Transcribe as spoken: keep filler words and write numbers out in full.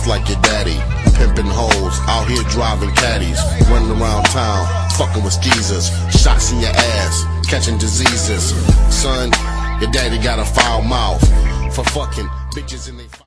just like your daddy. Pimping hoes, out here driving caddies, running around town, fucking with skeezers, shots in your ass, catching diseases. Son, your daddy got a foul mouth for fucking bitches in they